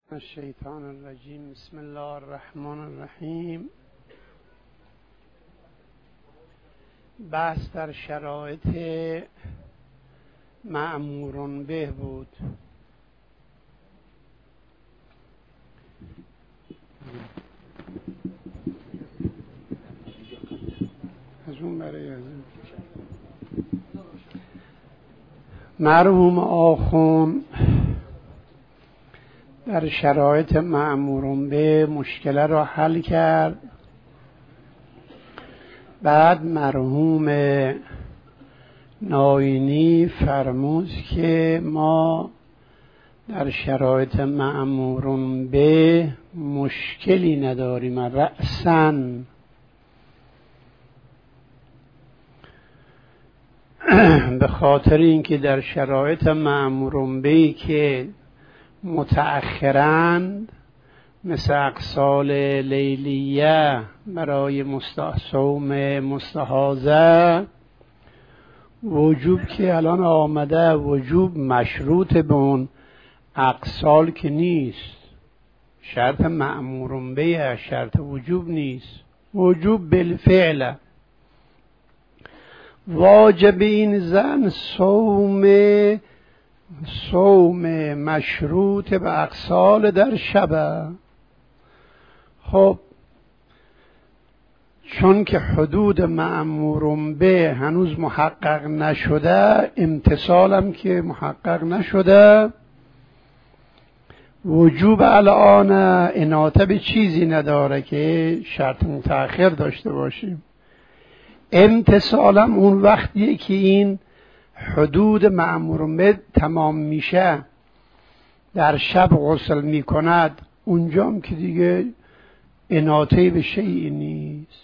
الشیطان الرجیم. بسم الله الرحمن الرحیم. بحث در شرایط مأمور به بود. از اون برای مرحوم آخوند در شرایط مأمور به مشکل را حل کرد. بعد مرحوم ناینی فرمود که ما در شرایط مأمور به مشکلی نداریم رأساً، به خاطر اینکه در شرایط مأمور به که متأخرند مثل اقسال لیلیه برای صوم مستحاضه، وجوب که الان آمده وجوب مشروط به اون اقسال که نیست، شرط مأمور به شرط وجوب نیست، وجوب بالفعل. واجب این زن صوم مشروط به اقسال در شب. خب چون که حدود مأمور به هنوز محقق نشده، امتصالم که محقق نشده، وجوب الان اناطه به چیزی نداره که شرط متأخر داشته باشیم. امتصالم اون وقتیه که این حدود مأمور به تمام میشه، در شب غسل میکند، اونجام که دیگه اناطه به شیئی نیست،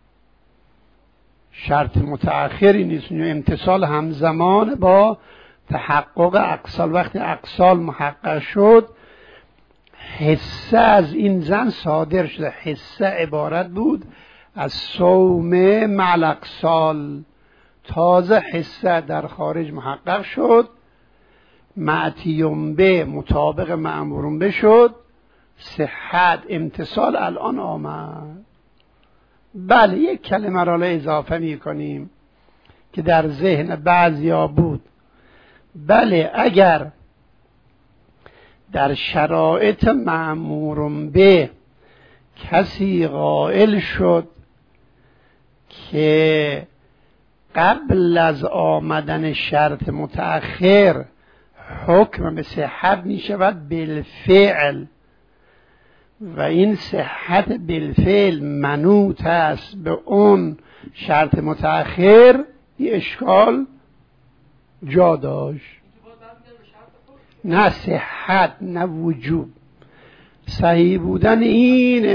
شرط متأخری نیست. امتصال همزمان با تحقق اقسال. وقتی اقسال محقق شد، حصه از این زن صادر شده. حصه عبارت بود از صوم مع الاقسال. تازه حصه در خارج محقق شد، معتیم به مطابق مأمور به شد، صحت امتصال الان آمد. بله، یک کلمه را اضافه می کنیم که در ذهن بعضیا بود. بله، اگر در شرایط مأمور به کسی قائل شد که قبل از آمدن شرط متأخر حکم به صحت می شود بالفعل، و این صحت بالفعل منوط است به اون شرط متأخر، این اشکال جا داشت. نه صحت نه وجوب. صحیح بودن این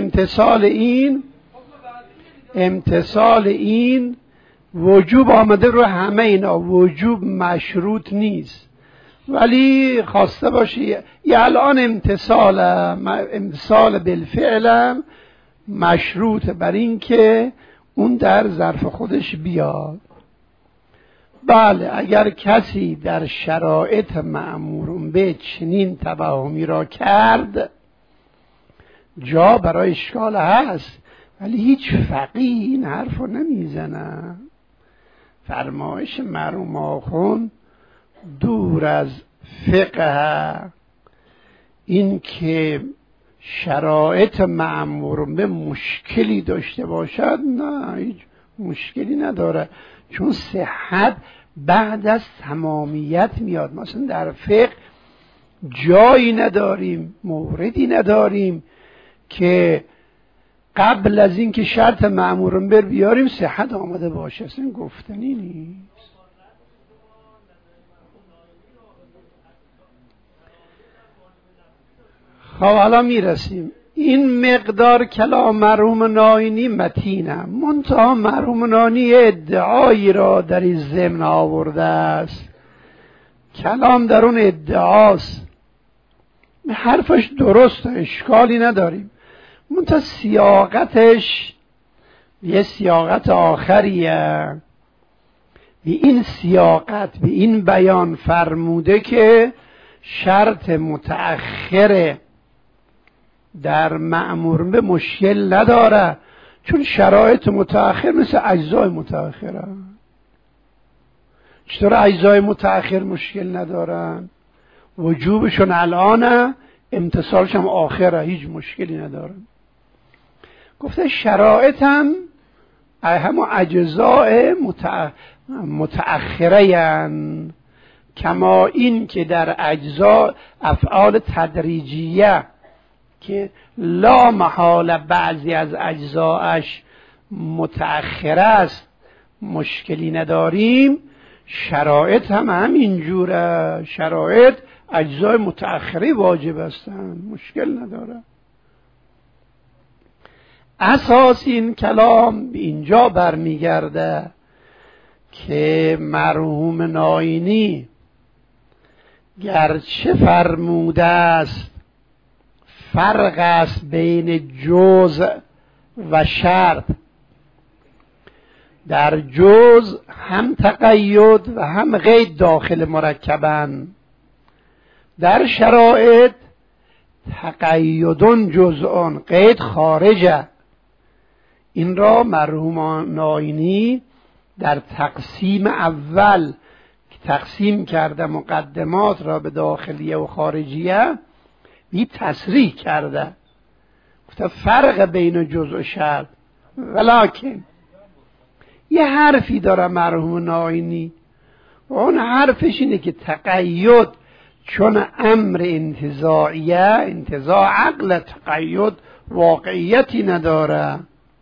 امتصال این وجوب آمده رو همه اینا. وجوب مشروط نیست، ولی خواسته باشی یه الان امتصال بالفعل مشروط بر این که اون در ظرف خودش بیاد. بله، اگر کسی در شرایط مأمور به چنین توهمی را کرد، جا برای اشکال هست، ولی هیچ فقیه این حرف رو نمیزنه. فرمایش مرحوم آخوند دور از فقه این که شرایط مأمور به مشکلی داشته باشد، نه، هیچ مشکلی نداره، چون صحت بعد از تمامیت میاد. مثلا در فقه جایی نداریم، موردی نداریم که قبل از این که شرط مأمور به بیاریم صحت آمده باشه. اصلا گفتنی نیست. خب حالا میرسیم. این مقدار کلام مرحوم ناینی متینه، منتها مرحوم ناینی ادعایی را در این ضمن آورده است. کلام در اون ادعاست، حرفش درست، اشکالی نداریم، منتها سیاقتش یه سیاقت آخریه. به این سیاقت، به این بیان فرموده که شرط متأخر در مأمور به مشکل نداره، چون شرایط متأخر مثل اجزای متأخره. چطور اجزای متأخر مشکل ندارن؟ وجوبشون الانه، امتصالش هم آخره، هیچ مشکلی ندارن. گفته شرایط هم همون اجزای متأخره ین، کما این که در اجزا افعال تدریجیه که لا محاله بعضی از اجزاش متأخره است مشکلی نداریم، شرایط هم همینجوره. شرایط اجزای متأخره واجب هستند، مشکل نداره. اساس این کلام به اینجا برمیگرده که مرحوم ناینی گرچه فرموده است فرق است بین جزء و شرط، در جزء هم تقید و هم قید داخل مرکبن، در شرایط تقیدون جزءون قید خارجه. این را مرحوم ناینی در تقسیم اول که تقسیم کرده مقدمات را به داخلیه و خارجیه بی تصریح کرده، گفته فرق بین جزء و شرط. ولکن یه حرفی داره مرحوم ناینی و اون حرفش اینه که تقید چون امر انتزاعیه، انتزاع عقل، تقید واقعیتی نداره.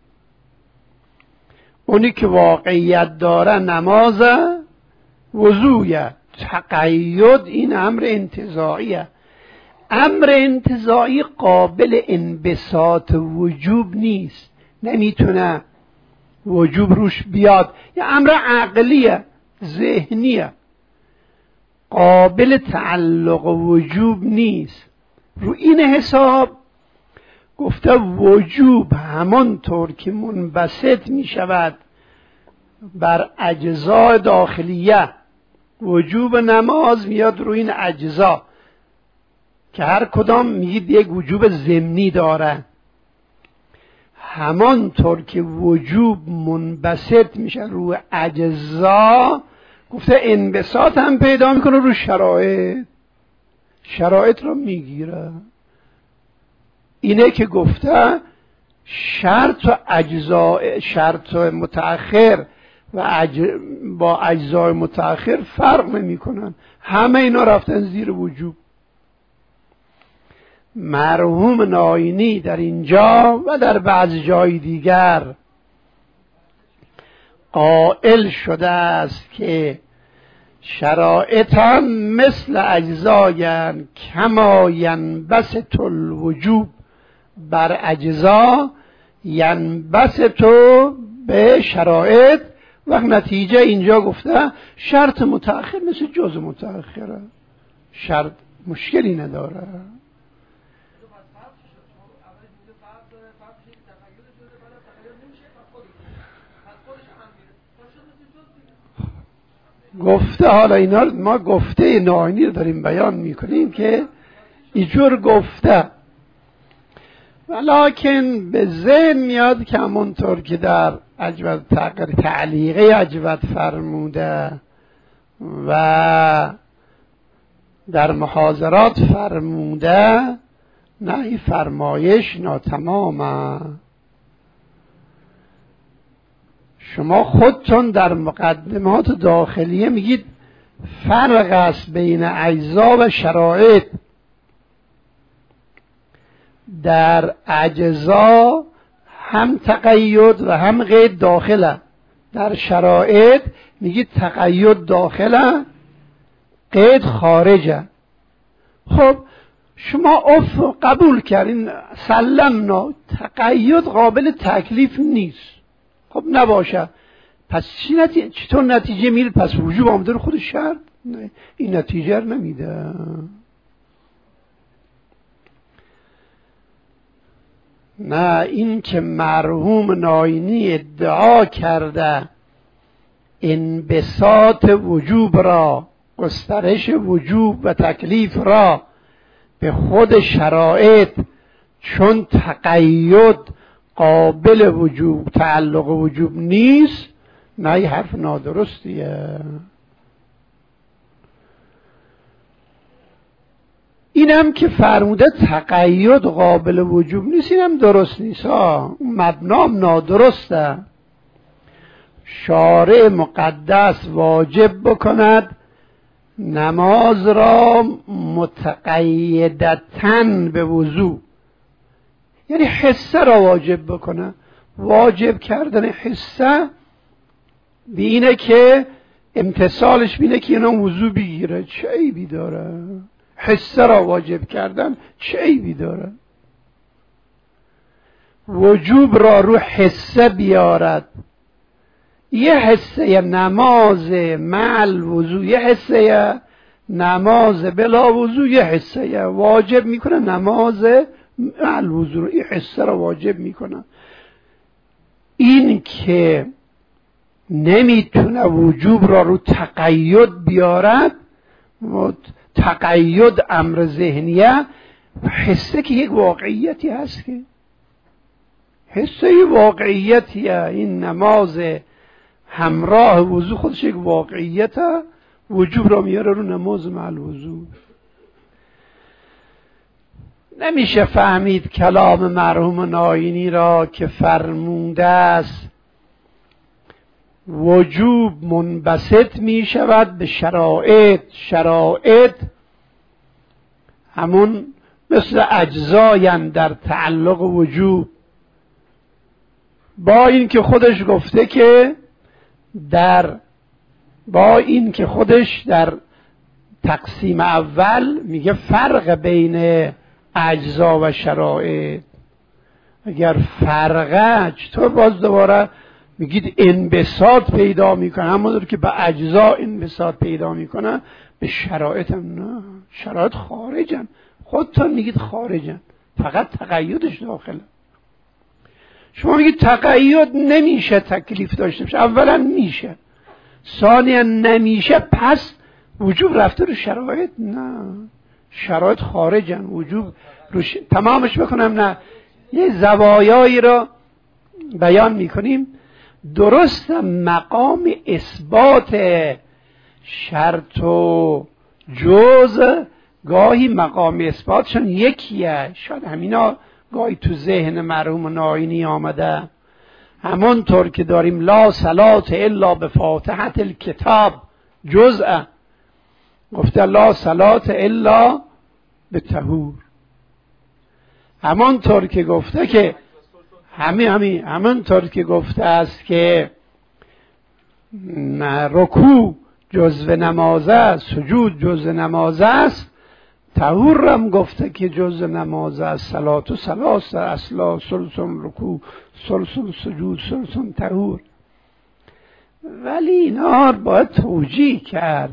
اونی که واقعیت داره نماز وضویه، تقید این امر انتزاعیه. امر انتزاعی قابل انبساط وجوب نیست، نمیتونه وجوب روش بیاد. یه امر عقلیه، ذهنیه، قابل تعلق وجوب نیست. رو این حساب گفته وجوب همانطور که منبسط می شود بر اجزاء داخلیه، وجوب نماز میاد روی این اجزا که هر کدام میگید یک وجوب ضمنی داره، همانطور که وجوب منبسط میشه روی اجزا، گفته انبساط هم پیدا میکنه رو شرایط، شرایط رو میگیره. اینه که گفته شرط و اجزاء، شرط متأخر و با اجزای متأخر فرق نمیکنن، همه اینا رفتن زیر وجوب. مرحوم ناینی در اینجا و در بعض جای دیگر قائل شده است که شرایط هم مثل اجزاین، کما ینبسط الوجوب بر اجزا ینبسط به شرایط. و نتیجه اینجا گفته شرط متأخر مثل جزء متأخره، شرط مشکلی نداره. گفته حالا اینا ما گفته ناینی رو داریم بیان میکنیم که اینجور گفته، ولکن به ذهن میاد که همونطور که در اجود تعلیقه اجود فرموده و در محاضرات فرموده، نه این فرمایش ناتمامه. شما خودتون در مقدمات داخلیه میگید فرق است بین اجزا و شرایط. در اجزا هم تقید و هم قید داخله، در شرایط میگید تقید داخله قید خارجه. خب شما قبول کردین، سلمنا، تقید قابل تکلیف نیست. خب نباشه، پس چطور نتیجه میره؟ پس وجوب آمده رو خود شرط؟ نه، این نتیجه رو نمیده. نه، این که مرحوم ناینی ادعا کرده انبساط وجوب را، گسترش وجوب و تکلیف را به خود شرایط چون تقید قابل وجوب تعلق وجوب نیست، نه این حرف نادرستیه. اینم که فرموده تقید قابل وجوب نیست، اینم درست نیست ها، مبنام نادرسته. شارع مقدس واجب بکند نماز را متقیدتن به وضو، یعنی حصه را واجب بکنه. واجب کردن حصه بینه که امتصالش بینه که اینا وضو بگیره، چه عیبی داره؟ حصه را واجب کردن چه عیبی داره؟ وجوب را رو حصه بیارد، یه حصه نماز مع الوضو، یه حصه نماز بلا وضو، یه حصه واجب میکنه نماز مع الوضو، این حصه را واجب میکنه. این که نمیتونه وجوب را رو تقید بیارد، تقید امر ذهنیه، حصه که یک واقعیتی هست، که حصه واقعیتیه. این نماز همراه وضو خودش یک واقعیته، وجوب را میاره رو نماز مع الوضو. نمیشه فهمید کلام مرحوم ناینی را که فرموده است وجوب منبسط می شود به شرایط. شرایط همون مثل اجزاین در تعلق وجوب، با این که خودش گفته که در تقسیم اول میگه فرق بین اجزا و شرایط. اگر فرقه، چطور باز دوباره میگید انبساط پیدا میکنه؟ همونطور که به اجزا انبساط پیدا میکنه به شرایط هم نه. شرایط خارجن، خودتون میگید خارجن، فقط تقیدش داخله. شما میگید تقید نمیشه تکلیف داشته باشه، اولا میشه، ثانیا نمیشه، پس وجوب رفته رو شرایط؟ نه، شرایط خارجن، وجوب رو تمامش بکنم؟ نه. یه زوایایی را بیان میکنیم. درست مقام اثبات شرط و جز گاهی مقام اثباتشون یکیه، شاید همینا گاهی تو ذهن مرحوم ناینی آمده. همونطور که داریم لا صلات الا به فاتحه الکتاب جزء، گفته لا صلات الا به طهور. همونطور که گفته که همونطور که گفته است که رکوع جزء نماز است، سجود جزء نماز است، طهور هم گفته که جزء نماز است. صلات و ثلاث اصلا، ثلث رکوع، ثلث سجود، ثلث طهور. ولی اینا باید توجیه کرد.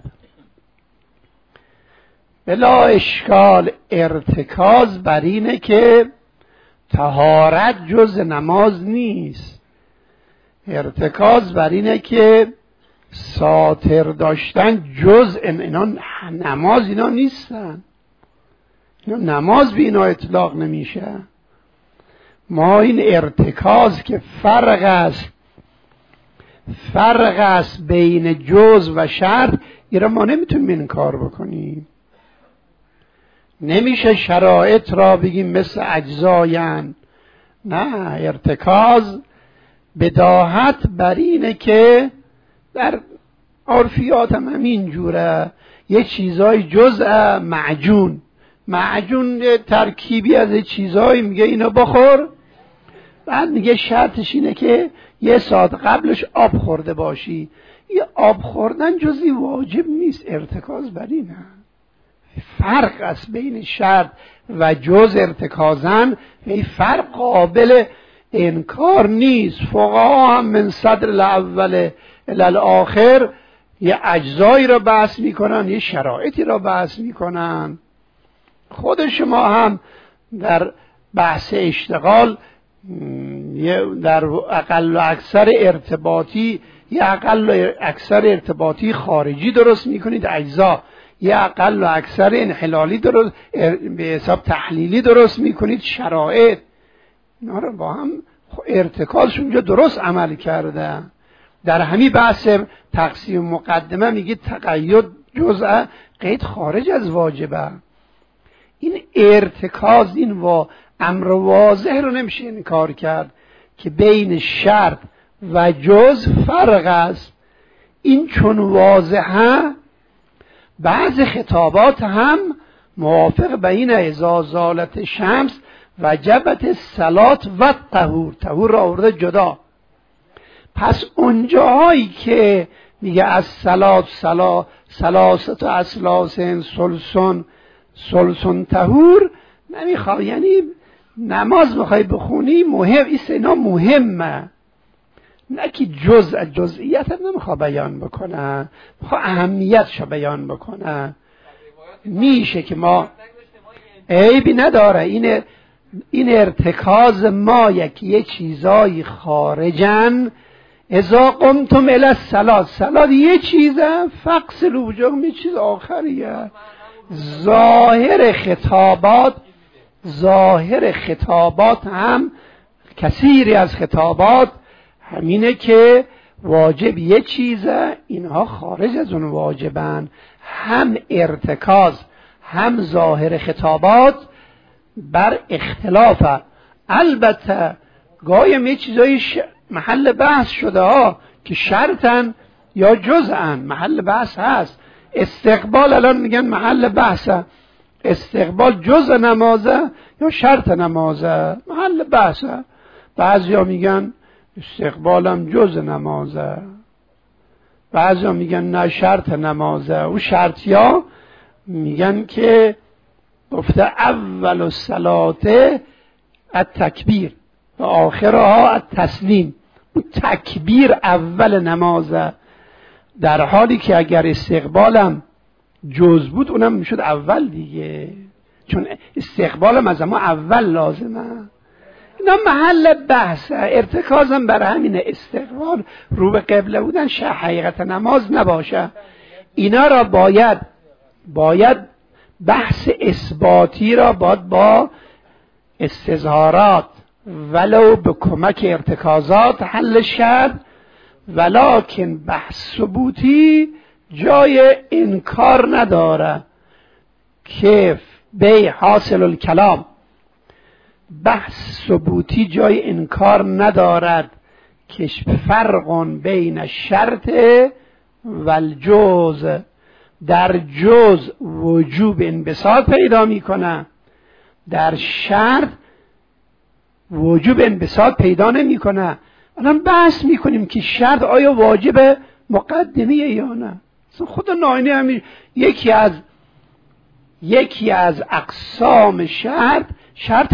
بلا اشکال ارتکاز بر اینه که طهارت جز نماز نیست. ارتکاز بر اینه که ساتر داشتن جز اینا نماز، اینا نیستن، اینا نماز به اینا اطلاق نمیشه. ما این ارتکاز که فرق است بین جز و شرط، اینا ما نمیتونیم انکار بکنیم. نمیشه شرایط را بگیم مثل اجزاین، نه. ارتکاز بداهت بر اینه که در عرفیات هم همین جوره، یه چیزای جزء معجون ترکیبی از چیزایی، میگه اینو بخور، بعد میگه شرطش اینه که یه ساعت قبلش آب خورده باشی. یه آب خوردن جزئی واجب نیست. ارتکاز بر اینه. فرق است بین شرط و جز ارتکازن، این فرق قابل انکار نیست. فقها هم من صدر الاول الی الاخر یه اجزایی را بحث میکنن، یه شرایطی را بحث میکنن. خود شما هم در بحث اشتغال در اقل و اکثر ارتباطی، یه اقل و اکثر ارتباطی خارجی درست میکنید، اجزا. یه اقل و اکثر انحلالی درست به حساب تحلیلی درست میکنید، شرایط اینا رو با هم ارتکازشون اونجا درست عمل کرده. در همین بحث تقسیم مقدمه میگید تقید جزء قید خارج از واجبه. این ارتکاز، این امر واضح رو نمیشه انکار کرد که بین شرط و جز فرق است. این چون واضحه، بعض خطابات هم موافق بین اذا زالت شمس وجبت صلات و طهور را آورده جدا. پس اونجاهایی که میگه از صلات سلاست و اسلاسن سلسن طهور نمیخواد، یعنی نماز میخوای بخونی مهم ایست، اینا مهمه، نه که جزئیات هم نمیخواد بیان بکنه، میخواد اهمیتشو بیان بکنه. میشه که ما عیبی نداره این ارتکاز ما یه چیزایی خارجن. اذا قمتم الی الصلاة یه چیزه، فغسلوا وجوهکم یه چیز آخریه. ظاهر خطابات هم کثیری از خطابات همینه که واجب یه چیزه، اینها خارج از اون واجبن. هم ارتکاز هم ظاهر خطابات بر اختلافه. البته گاهی یه چیزایی محل بحث شده ها که شرطن یا جزءن، محل بحث هست. استقبال الان میگن محل بحثه، استقبال جزء نمازه یا شرط نمازه، محل بحثه. بعضیا میگن استقبالم جزء نمازه، بعضیا میگن نه شرط نمازه. و شرطیا میگن که گفته اول الصلاه التکبیر و آخرها التسلیم. اون تکبیر اول نمازه، در حالی که اگر استقبالم جز بود اونم میشد اول دیگه، چون استقبالم از اما اول لازمه. اینا محل بحثه. ارتکازم بر همین استقبال رو به قبله بودن حقیقت نماز نباشه. اینا را باید بحث اثباتی را با استظهارات ولو به کمک ارتکازات حل کرد، ولکن بحث ثبوتی جای انکار نداره که به حاصل الکلام. بحث ثبوتی جای انکار ندارد که فرق بین شرط و الجوز. در جز وجوب انبساط پیدا میکنه، در شرط وجوب انبساط پیدا نمیکنه. الان بحث میکنیم که شرط آیا واجب مقدمه یا نه. خود ناینی همین یکی از اقسام شرط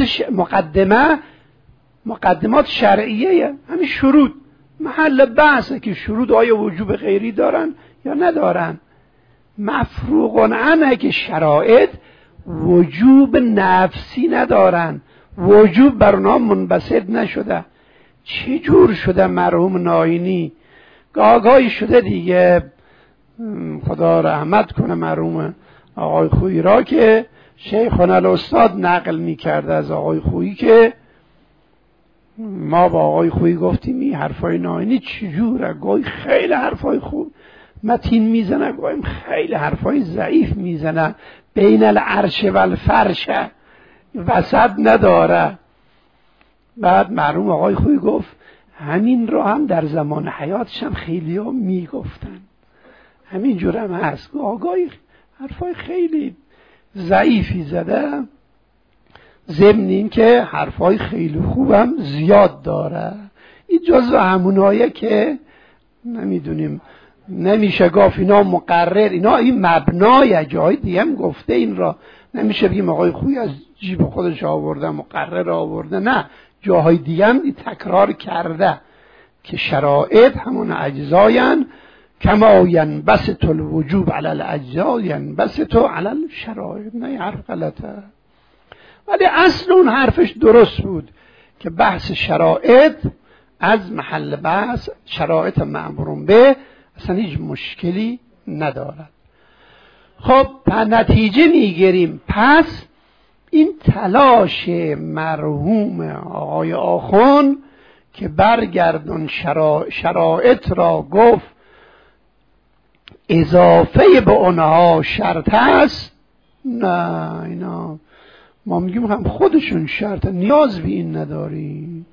مقدمات شرعیه، همین شروط محل بحثه که شروط آیا وجوب غیری دارن یا ندارن. مفروغ عنه که شرایط وجوب نفسی ندارن، وجوب بر اونها منبسط نشده. چه جور شده مرحوم ناینی؟ گاهی شده دیگه، خدا رحمت کنه مرحوم آقای خویی را که شیخنا الاستاد نقل میکرده از آقای خویی که ما با آقای خویی گفتیم این حرفای ناینی چجوره؟ گاهی خیلی حرفای خوب متین میزنه، گاهی خیلی حرفای ضعیف میزنه، بین العرش و الفرش وسط نداره. بعد مرحوم آقای خویی گفت همین رو هم در زمان حیاتش هم خیلی ها میگفتن، همین جور هم هست. آقای حرفای خیلی ضعیفی زده، ضمن این که حرفای خیلی خوبم زیاد داره. این جزو همونایه که نمیدونیم، نمیشه گفت اینا مقرر، اینا این مبنای جای دیگه هم گفته این را نمیشه بگیم آقای خویی از جیب خودش آورده مقرر آورده، نه، جاهای دیگه هم تکرار کرده که شرایط همون اجزاین کما ینبسط الوجوب علی الاجزا ینبسط علی الشرایط. نه حرف غلطه، ولی اصل اون حرفش درست بود که بحث شرایط از محل بحث شرایط مأمور به اصلا هیچ مشکلی ندارد. خب نتیجه میگیریم پس این تلاش مرحوم آقای آخوند که برگردون شرایط را گفت اضافه به اونها شرط است، نه اینا ما میگیم هم خودشون شرط، نیاز به این نداری.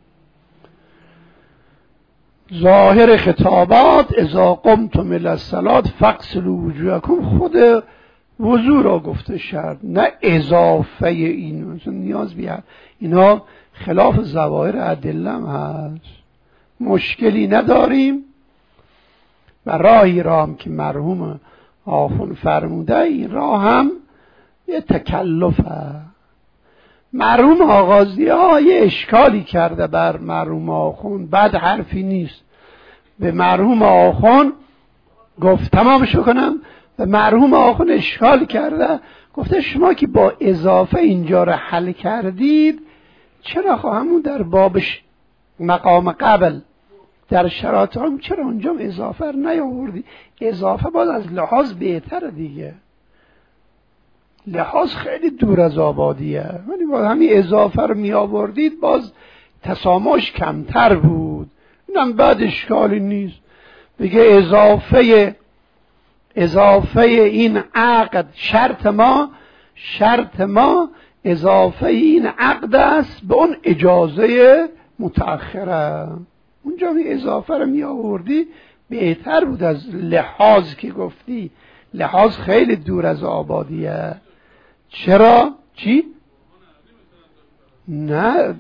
ظاهر خطابات اذا قمتم الی الصلاة فاغسلوا وجوهکم، خود وضو را گفته شرط، نه اضافه این، نیاز بیاد. اینا خلاف ظواهر ادله هست، مشکلی نداریم. و راهی را هم که مرحوم آخوند فرموده این راه هم یه تکلفه. مرحوم آغازی ها یه اشکالی کرده بر مرحوم آخوند، بد حرفی نیست. به مرحوم آخوند گفت تمامش بکنم، به مرحوم آخوند اشکال کرده، گفته شما که با اضافه اینجا رو حل کردید، چرا همون در بابش مقام قبل در شرایط هم چرا اونجا اضافه رو نیاوردی؟ اضافه باز از لحاظ بهتره دیگه، لحاظ خیلی دور از آبادیه، ولی باز همین اضافه رو می آوردید باز تسامحش کمتر بود. اینم بعد اشکالی نیست، بگه اضافه این عقد شرط ما اضافه این عقد است به اون اجازه متأخره. اونجا می اضافه رو می آوردی بهتر بود از لحاظ که گفتی، لحاظ خیلی دور از آبادیه. چرا؟ چی؟ نه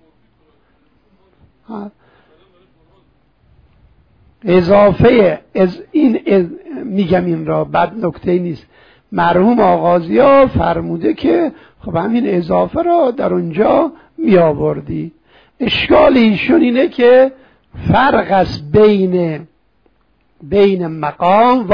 اضافه میگم این را بد نکته نیست. مرحوم آغازی ها فرموده که خب همین اضافه را در اونجا می آوردی. اشکال ایشون اینه که فرق است بین مقام و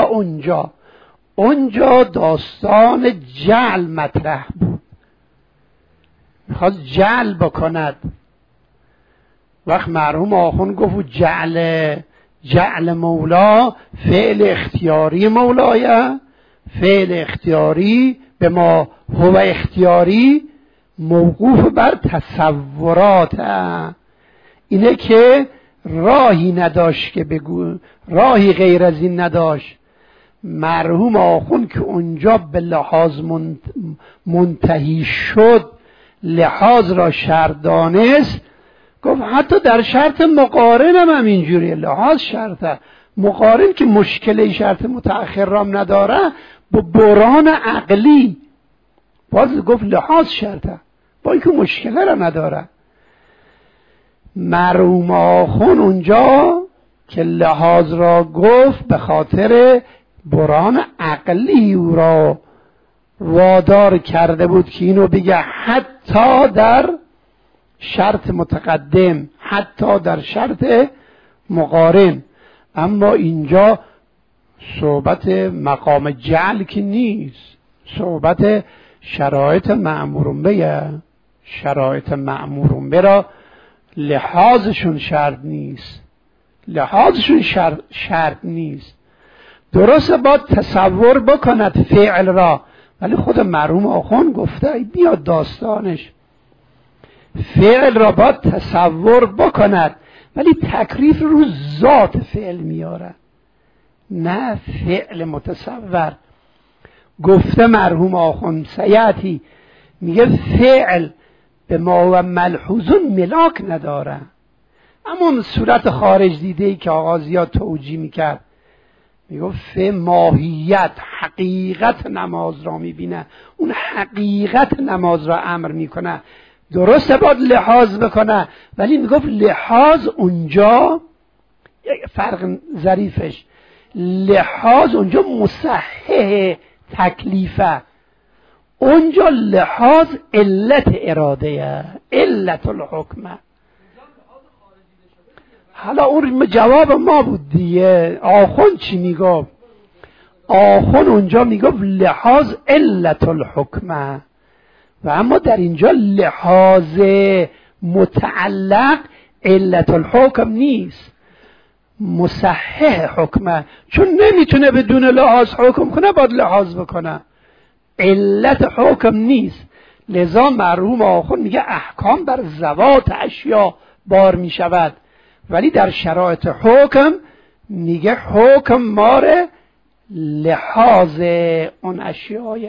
اونجا داستان جعل مطرح بود، میخواست جعل بکند. وقت مرحوم آخوند گفت جعل مولا فعل اختیاری مولایه، فعل اختیاری به ما هو اختیاری موقوف بر تصورات، اینه که راهی نداشت که بگو، راهی غیر از این نداشت. مرحوم آخوند که اونجا به لحاظ منتهی شد، لحاظ را شرط دانست، گفت حتی در شرط مقارن هم همینجوری لحاظ شرطه. مقارن که مشکل شرط متأخر رام نداره، با برهان عقلی باز گفت لحاظ شرطه، با اینکه مشکل را نداره. مرحوم آخوند اونجا که لحاظ را گفت به خاطر برهان عقلی او را وادار کرده بود که اینو بگه حتی در شرط متقدم، حتی در شرط مقارن. اما اینجا صحبت مقام جعل که نیست، صحبت شرایط مأمورون به، شرایط مأمورون به را لحاظشون شرط نیست، درسته باید تصور بکند فعل را، ولی خود مرحوم آخوند گفته بیاد داستانش فعل را باید تصور بکند، ولی تکلیف رو ذات فعل میاره، نه فعل متصور. گفته مرحوم آخوند سیاتی میگه فعل به ما و ملحوظون ملاک نداره. اما صورت خارج دیده ای که آغازیات توجیه میکرد، میگفت ماهیت حقیقت نماز را میبینه، اون حقیقت نماز را امر میکنه، درسته باید لحاظ بکنه، ولی میگفت لحاظ اونجا فرق ظریفش، لحاظ اونجا مصحح تکلیفه، اونجا لحاظ علت اراده، علت الحکمه. حالا اون جواب ما بود دیگه. آخوند چی میگفت؟ آخوند اونجا میگفت لحاظ علت الحکمه، و اما در اینجا لحاظ متعلق علت الحکم نیست، مصحح حکمه، چون نمیتونه بدون لحاظ حکم کنه، باید لحاظ بکنه. علت حکم نیست. لذا مرحوم آخوند میگه احکام بر ذوات اشیا بار میشود، ولی در شرایط حکم میگه حکم ماره لحاظ اون اشیای.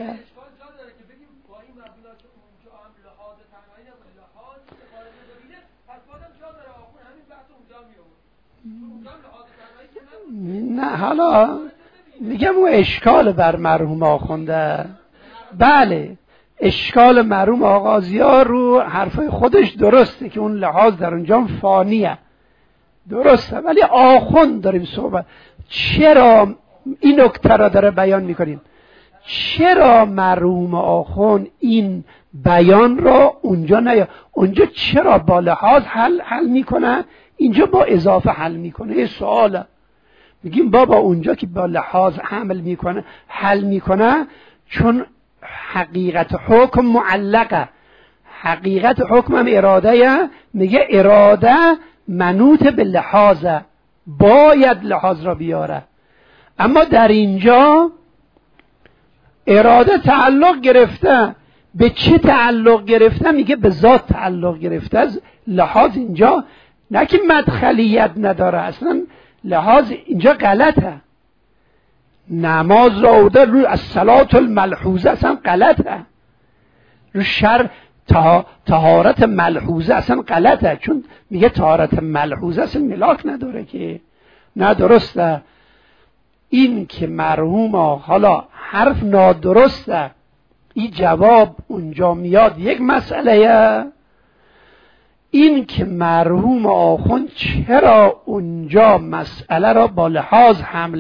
نه حالا میگم اون اشکال بر مرحوم آخونده. بله اشکال مرحوم آغازیار رو حرفای خودش درسته که اون لحاظ در اونجا فانیه، درسته، ولی آخوند داریم صحبت. چرا این نکته را داره بیان میکنیم؟ چرا مرحوم آخوند این بیان را اونجا اونجا چرا با لحاظ حل میکنه، اینجا با اضافه حل میکنه؟ یه سواله. میگیم بابا اونجا که با لحاظ حل میکنه چون حقیقت حکم معلقه، حقیقت حکم هم اراده، میگه اراده منوط به لحاظه، باید لحاظ را بیاره. اما در اینجا اراده تعلق گرفته، به چه تعلق گرفته؟ میگه به ذات تعلق گرفته. از لحاظ اینجا نه که مدخلیت نداره، اصلا لحاظ اینجا غلطه. نماز را اوده روی الصلاة الملحوظه اصلا غلطه، رو شر طهارت ملحوظه اصلا غلطه، چون میگه طهارت ملحوظه اصلا ملاک نداره که. نه درسته. این که مرحوم حالا حرف نادرسته، این جواب اونجا میاد یک مسئله. این که مرحوم آخوند چرا اونجا مسئله را با لحاظ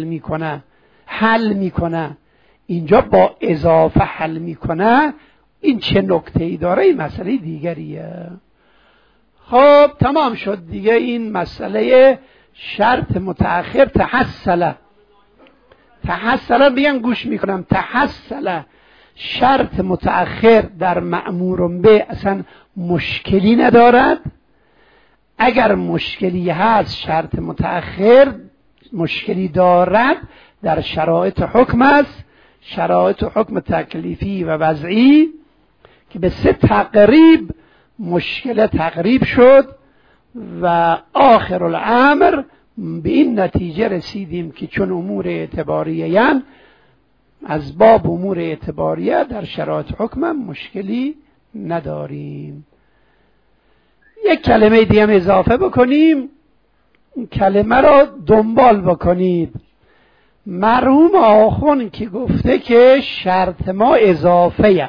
حل میکنه، اینجا با اضافه حل میکنه، این چه نکته‌ای داره؟ این مسئله دیگریه. خب تمام شد دیگه. این مسئله شرط متأخر تحصله بیان گوش میکنم. تحصله شرط متأخر در مأمور به اصلا مشکلی ندارد. اگر مشکلی هست شرط متأخر مشکلی دارد در شرایط حکم است، شرایط حکم تکلیفی و وضعی که به 3 تقریب مشکل تقریب شد و آخر الامر به این نتیجه رسیدیم که چون امور اعتباریه از باب امور اعتباریه در شرایط حکم مشکلی نداریم. یک کلمه دیگه هم اضافه بکنیم، این کلمه را دنبال بکنید. مرحوم آخوند که گفته که شرط ما اضافه،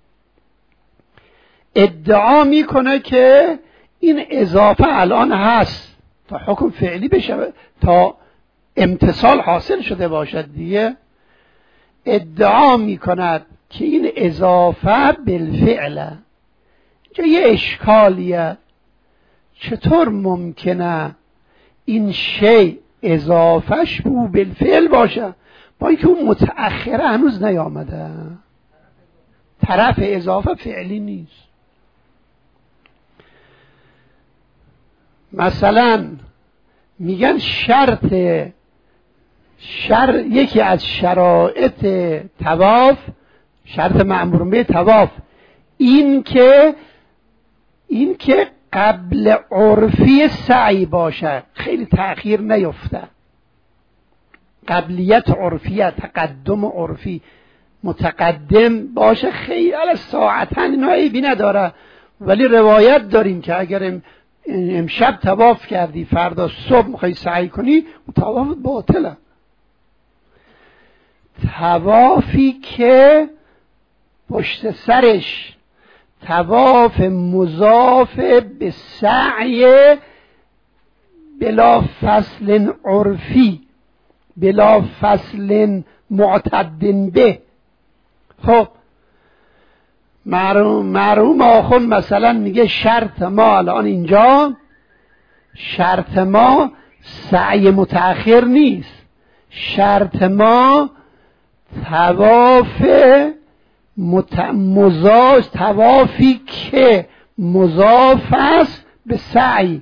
ادعا میکنه که این اضافه الان هست تا حکم فعلی بشه، تا امتصال حاصل شده باشد دیگه. ادعا میکند که این اضافه بالفعله. اینجا یه اشکالیه، چطور ممکنه این شی اضافهش بو بالفعل باشه با اینکه اون متأخره هنوز نیامده، طرف اضافه فعلی نیست. مثلا میگن یکی از شرایط طواف، شرط مأمور به طواف این که قبل عرفی سعی باشه، خیلی تأخیر نیفته، قبلیت عرفی، تقدم عرفی متقدم باشه، خیلی علی ساعتن اینا عیبی نداره. ولی روایت داریم که اگر امشب طواف کردی فردا صبح میخوای سعی کنی اون طواف باطله. طوافی که پشت سرش طواف مضاف به سعی بلا فصل عرفی، بلا فصل معتد به. خب مرحوم آخوند مثلا میگه شرط ما الان اینجا، شرط ما سعی متأخر نیست، شرط ما طواف طوافی که مضاف است به سعی.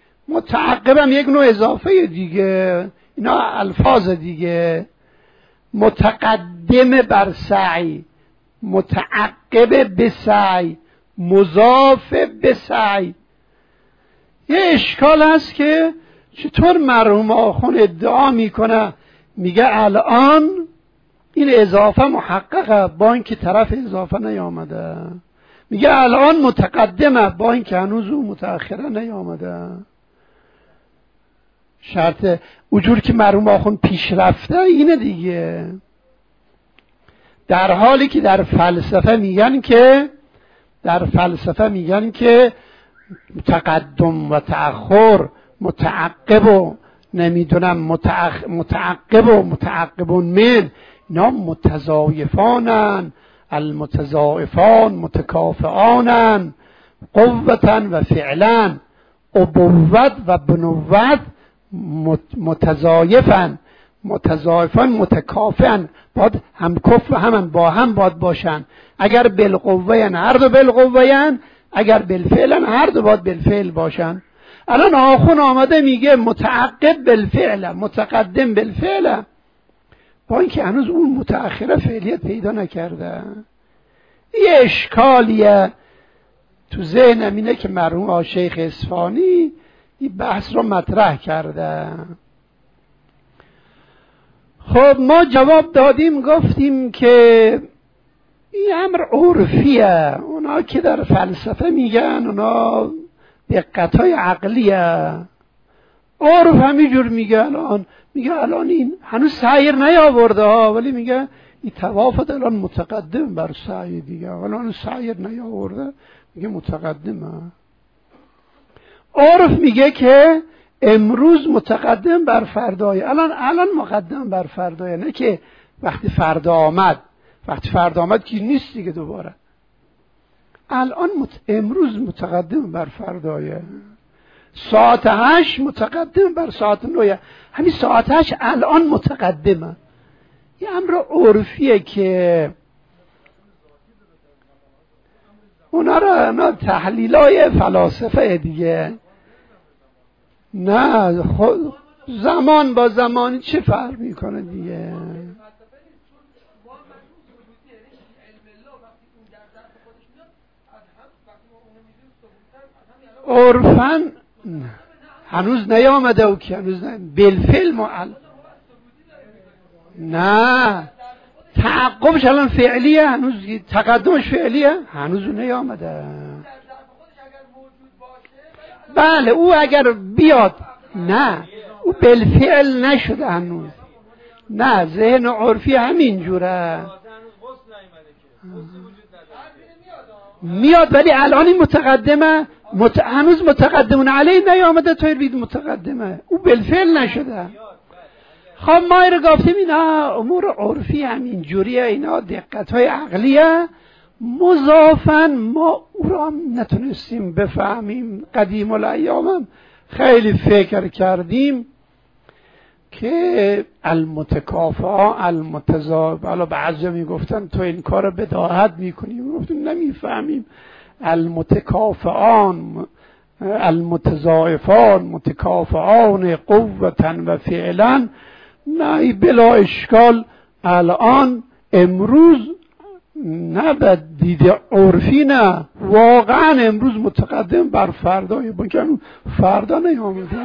متعقبم یک نوع اضافه دیگه، اینا الفاظ دیگه. متقدم بر سعی، متعقب به سعی، مضاف به سعی. یه اشکال هست که چطور مرحوم آخوند ادعا میکنه میگه الان این اضافه محققه با اینکه طرف اضافه نیامده، میگه الان متقدمه با اینکه هنوز اون متأخره نیامده. شرط اونجور که مرحوم آخوند پیشرفته اینه دیگه. در حالی که در فلسفه میگن که تقدم و تأخر، متعقب و نمیدونم متعقب و متعقب من، اینا متضاعفانن، المتضاعفان متکافئانن، قوة و فعلا، ابوت و بنوت متضاعفن، متضاعفان متکافئن، باید هم کف و هم با هم باید باشن. اگر بالقوهن هر دو بالقوهن، اگر بالفعلن هر دو باید بالفعل باشن. الان آخون آمده میگه متعقب بالفعل، متقدم بالفعل، با اینکه هنوز اون متأخره فعلیت پیدا نکرده. یه اشکالیه تو ذهنم اینه که مرحوم شیخ اصفهانی این بحث رو مطرح کرده. خب ما جواب دادیم، گفتیم که این امر عرفیه. اونا که در فلسفه میگن اونا دقت‌های عقلیه. عرف همینجور میگه الان این هنوز سعیر نیاورده ها، ولی میگه این توافت الان متقدم بر سعی دیگه، الان سعیر نیاورده میگه متقدمه. عرف میگه که امروز متقدم بر فردای، الان مقدم بر فردای، نه که وقتی فردا آمد که نیست دیگه دوباره. الان امروز متقدم بر فردایه. ساعت 8 متقدم بر ساعت 9، همین ساعت 8 الان متقدمه. یه امر عرفیه که اونا را تحلیلای فلاسفه دیگه. نه خود زمان با زمانی چه فرق میکنه دیگه؟ عرفاً هنوز نیامده او که هنوز بالفعل نه تعقبش الان فعلیه، هنوز تقدمش فعلیه، هنوز نیامده. بله او اگر بیاد، نه او بالفعل نشده هنوز، نه ذهن عرفی همین جوره میاد، ولی الان این متقدمه هنوز متقدمون علیه نیامده تا بید متقدمه، او بالفعل نشده. خب ما رو گفتیم اینا امور عرفی همین جوریه، اینا دقت‌های عقلیه. مضافاً ما او را نتونستیم بفهمیم. قدیم الایام خیلی فکر کردیم که المتکافئ المتضاعف، حالا بعضی میگفتن تو این کار بداهت میکنی، گفتیم نمیفهمیم. المتکافئان المتضاعفان متکافئان قوة و فعلا، نه بلا اشکال. الان امروز نه به دید عرفی، نه واقعا امروز متقدم بر فردای، با که فردا نیامده،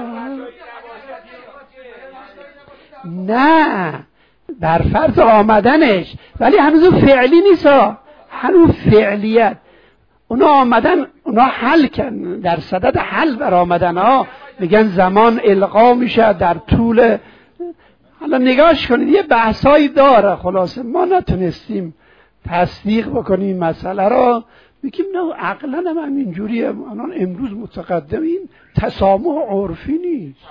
نه بر فرض آمدنش، ولی هنوز فعلی نیست، هنوز فعلیت. اونا آمدن، اونا حل کن، در صدد حل بر آمدن ها، میگن زمان القا میشه در طول. حالا نگاش کنید یه بحثایی داره، خلاصه ما نتونستیم تصدیق بکنیم مسئله را، میگیم نه عقلا هم همینجوریه. الان امروز متقدم، این تسامح عرفی نیست.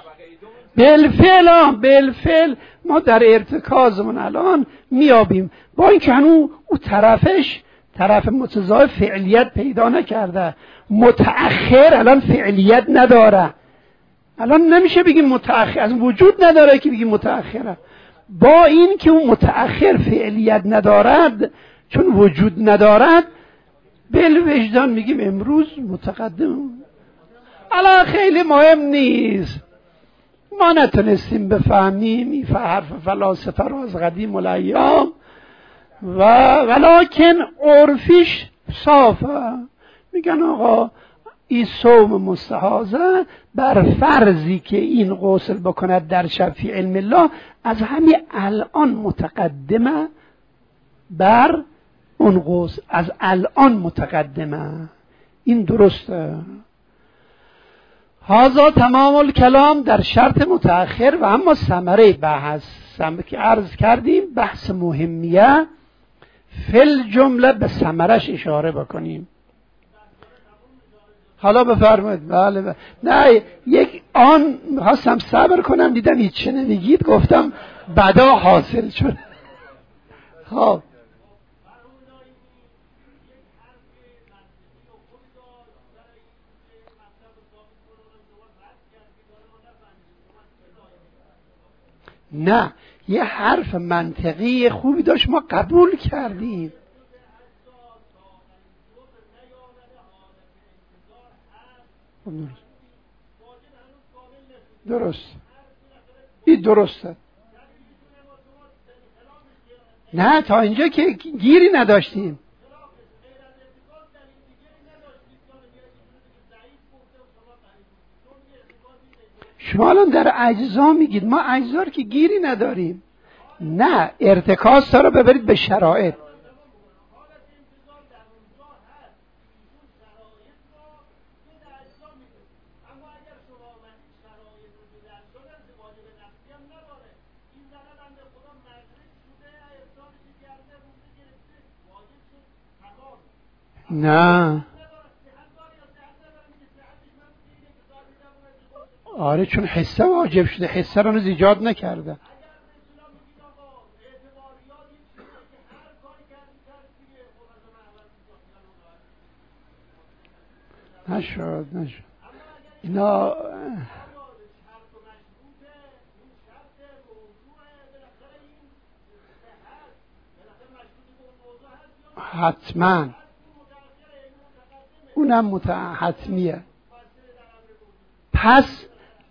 بالفعل ما در ارتکازمون الان میابیم، با اینکه هنوز او طرف متضاعف فعلیت پیدا نکرده. متأخر الان فعلیت نداره، الان نمیشه بگیم متأخر، از وجود نداره که بگیم متأخره. با این که اون متأخر فعلیت ندارد، چون وجود ندارد، بالوجدان میگیم امروز متقدم. الان خیلی مهم نیست، ما نتونستیم بفهمیم این حرف فلاسفه رو از قدیم الایام ولکن عرفیش صافه. میگن آقا این صوم مستحاضه بر فرضی که این غسل بکند در شب فی علم الله از همین الان متقدمه بر اون غسل، از الان متقدمه. این درسته. هذا تمام الکلام در شرط متأخر. و اما ثمره بحث که عرض کردیم بحث مهمیه، فل جمله به ثمرش اشاره بکنیم. حالا بفرمایید. بله. نه یک آن می‌خواستم صبر کنم، دیدم هیچ نمیگید، گفتم بدا حاصل شد. خب نه، یه حرف منطقی خوبی داشت ما قبول کردیم. درست. این درسته. نه تا اینجا که گیری نداشتیم. شما الان در اجزا میگید، ما اجزا رو که گیری نداریم. نه، ارتکاز تا رو ببرید به شرایط. نه آره، چون حسه واجب شده، حسه رو ایجاد نکرده. نشد اینا حتما اونم حتمیه. پس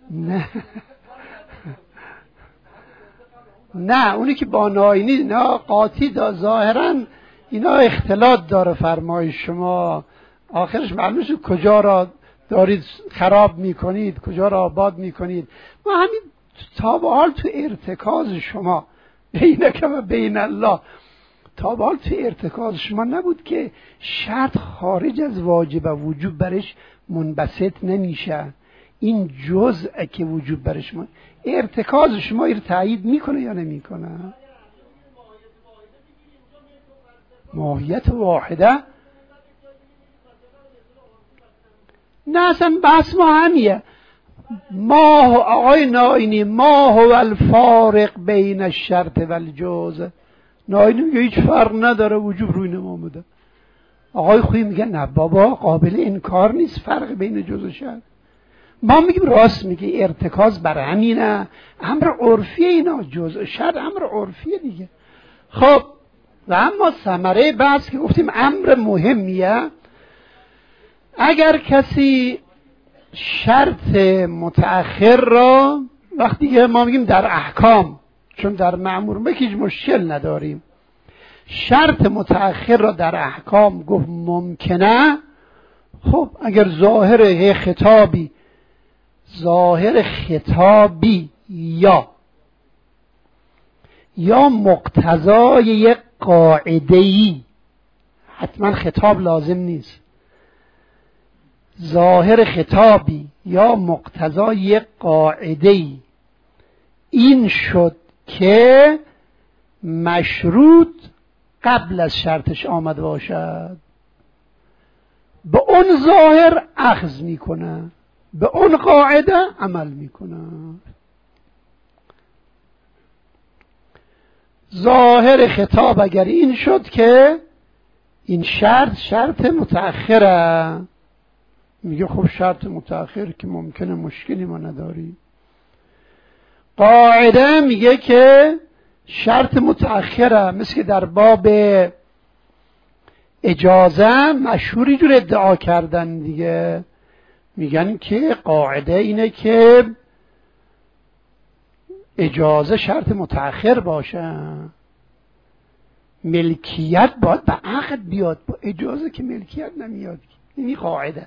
نه اونی که با ناینی نه قاطی ظاهرا اینا اختلاط داره فرمایش شما. آخرش معلوم شد کجا را دارید خراب میکنید، کجا را آباد میکنید. ما همین تا به حال تو ارتکاز شما بینک و بین الله، تا به حال تو ارتکاز شما نبود که شرط خارج از واجب و وجوب برش منبسط نمیشه. این جزء که وجوب برش ارتکاز شما این تایید میکنه یا نمیکنه؟ ماهیت واحده. نه اصلا بحث ما همیه. ما آقای ناینی ما هو الفارق بین الشرط و الجوز. ناینی میگه هیچ فرق نداره، وجوب روی ما اومده. آقای خویی میگه نه بابا، قابل انکار نیست فرق بین جوز و شرط. ما میگیم راست میگه، ارتکاز بر همینه، امر عرفی اینا، جزء شرط امر عرفی دیگه. خب و اما ثمره بحث که گفتیم امر مهمیه. اگر کسی شرط متأخر را وقتی که ما میگیم در احکام، چون در معمور به هیچ مشکل نداریم، شرط متأخر را در احکام گفت ممکنه. خب اگر ظاهر خطابی یا مقتضای یک قاعده‌ای، حتما خطاب لازم نیست، ظاهر خطابی یا مقتضای یک قاعده‌ای این شد که مشروط قبل از شرطش آمد باشد، به اون ظاهر اخذ میکنه، به اون قاعده عمل میکنه. ظاهر خطاب اگر این شد که این شرط متأخره، میگه خب شرط متأخر که ممکنه مشکلی ما نداریم. قاعده میگه که شرط متأخره، مثل که در باب اجازه مشهوری جور ادعا کردن دیگه، میگن که قاعده اینه که اجازه شرط متأخر باشه، ملکیت باید به عقد بیاد، با اجازه که ملکیت نمیاد. این قاعده،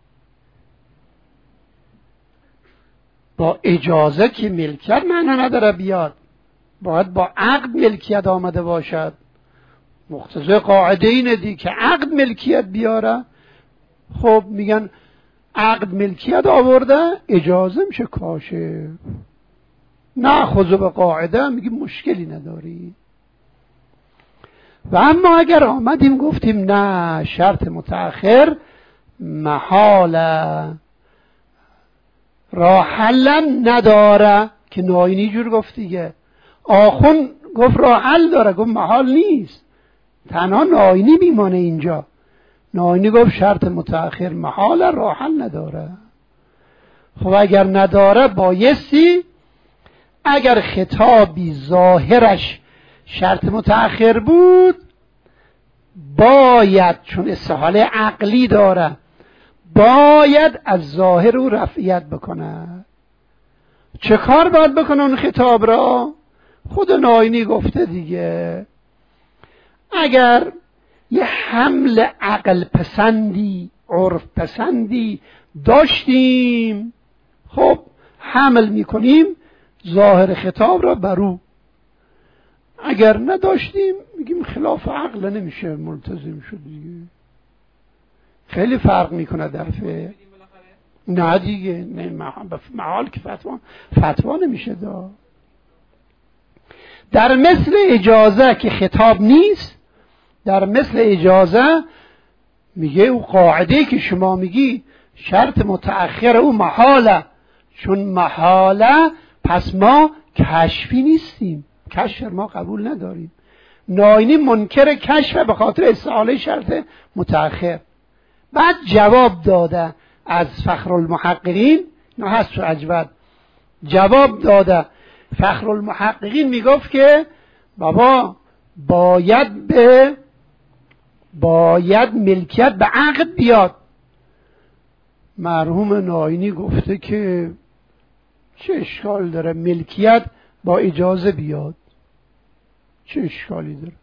با اجازه که ملکیت معنا نداره بیاد، باید با عقد ملکیت آمده باشد. مقتضای قاعده اینه دی که عقد ملکیت بیاره. خب میگن عقد ملکیت آورده، اجازه میشه کاشه. نه خذو به قاعده، میگیم مشکلی نداری. و اما اگر آمدیم گفتیم نه شرط متأخر محاله راه حل نداره، که ناینی جور گفت دیگه. آخون گفت راه حل داره، گفت محال نیست، تنها ناینی میمانه اینجا. ناینی گفت شرط متأخر محاله راه حل نداره. خب اگر نداره بایستی، اگر خطابی ظاهرش شرط متأخر بود باید، چون استحاله عقلی داره، باید از ظاهر او رفعیت بکنه. چه کار باید بکنه اون خطاب را؟ خود ناینی گفته دیگه. اگر یه حمل عقل پسندی، عرف پسندی داشتیم، خب حمل میکنیم ظاهر خطاب را برو. اگر نداشتیم میگیم خلاف عقل نمیشه ملتزم شد دیگه. خیلی فرق میکنه در فقه. نه دیگه، نه محال که فتوا نمیشه داد. در مثل اجازه که خطاب نیست، در مثل اجازه میگه او قاعده که شما میگی شرط متأخر او محاله، چون محاله پس ما کشفی نیستیم، کشف ما قبول نداریم. ناینی منکر کشف به خاطر استحاله شرط متأخر. بعد جواب داده از فخرالمحققین، نه هست و اجود، جواب داده فخرالمحققین میگفت که بابا باید ملکیت به عقد بیاد. مرحوم ناینی گفته که چه اشکال داره ملکیت با اجازه بیاد، چه اشکالی داره؟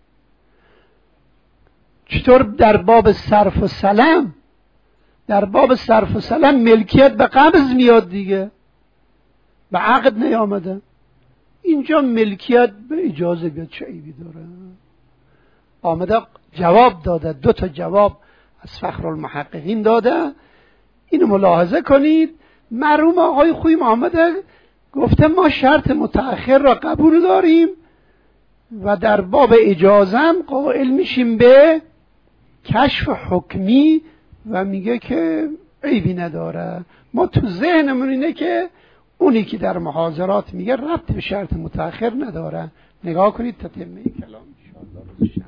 چطور در باب صرف و سلم، در باب صرف و سلم ملکیت به قبض میاد دیگه، به عقد نیامده. اینجا ملکیت به اجازه بیاد، چه عیبی داره؟ آمده جواب داده، 2 تا جواب از فخرالمحققین داده. اینو ملاحظه کنید. مرحوم آقای خوی محمد گفته ما شرط متأخر را قبول داریم و در باب اجازه هم قائل میشیم به کشف حکمی و میگه که عیبی نداره. ما تو ذهنمون اینه که اونی که در محاضرات میگه ربط به شرط متأخر نداره. نگاه کنید تتمه کلام ان شاء الله.